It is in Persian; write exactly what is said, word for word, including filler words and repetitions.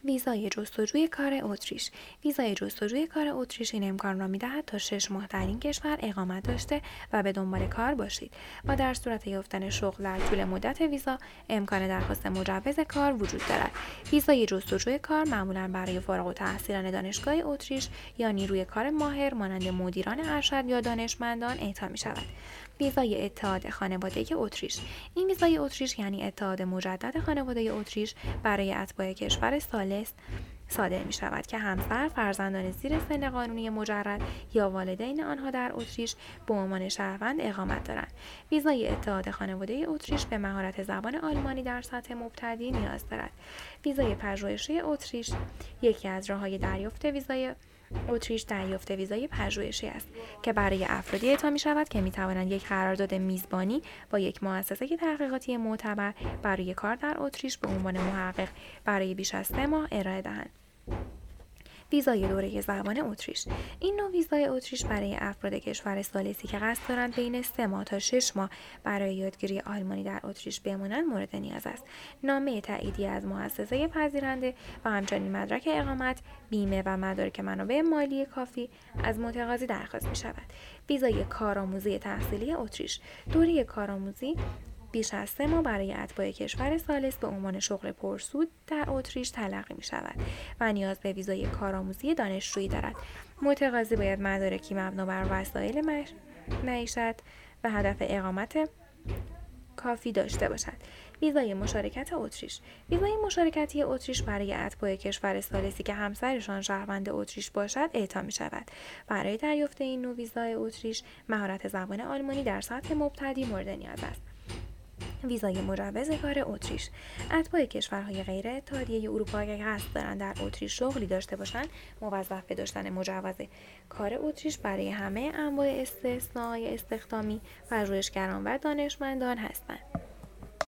ویزای جستجوی کار اتریش. ویزای جستجوی کار اتریش این امکان را می‌دهد تا شش ماه در این کشور اقامت داشته و به دنبال کار باشید و در صورت یافتن شغل در طول مدت ویزا امکان درخواست مجوز کار وجود دارد. ویزای جستجوی کار معمولاً برای فارغ التحصیلان دانشگاه اتریش یا نیروی کار ماهر مانند مدیران ارشد یا دانشمندان اعطا می‌شود. ویزای اتحاد خانواده اتریش. این ویزای اتریش یعنی اتحاد مجدد خانواده اتریش برای اتباع کشور ثالث صادر می شود که همسر، فرزندان زیر سن قانونی مجرد یا والدین آنها در اتریش به عنوان شهروند اقامت دارند. ویزای اتحاد خانواده اتریش به مهارت زبان آلمانی در سطح مبتدی نیاز دارد. ویزای پژوهشی اتریش. یکی از راه‌های دریافت ویزای اتریش دریافت ویزای پژوهشی است که برای افرادی اعطا می شود که می توانند یک قرارداد میزبانی با یک مؤسسه تحقیقاتی معتبر برای کار در اتریش به عنوان محقق برای بیش از سه ماه ارائه دهند. ویزای دوره زبان اتریش. این نوع ویزای اتریش برای افراد کشور ثالثی که قصد دارند بین سه ماه تا شش ماه برای یادگیری آلمانی در اتریش بمانند مورد نیاز است. نامه تاییدیه از مؤسسه پذیرنده و همچنین مدرک اقامت، بیمه و مدارک منابع مالی کافی از متقاضی درخواست می شود. ویزای کارآموزی تحصیلی اتریش. دوره کارآموزی بیش از سه ماه برای اتباع کشور ثالث به عنوان شغل پرسود در اتریش تلقی می شود و نیاز به ویزای کارآموزی دانشجویی دارد. متقاضی باید مدارکی مبنا بر وسایل معیشت و هدف اقامت کافی داشته باشد. ویزای مشارکت اتریش. ویزای مشارکتی اتریش برای اتباع کشور ثالثی که همسرشان شهروند اتریش باشد اعطا می شود. برای دریافت این نوع ویزای اتریش مهارت زبان آلمانی در سطح مبتدی مورد نیاز است. ویزای مجوز کار اتریش. اتباع کشورهای غیر اتحادیه اروپا که قصد دارند در اتریش شغلی داشته باشند موظف به داشتن مجوز کار اتریش برای همه انواع استثناء‌های استخدامی، پژوهشگران و دانشمندان هستند.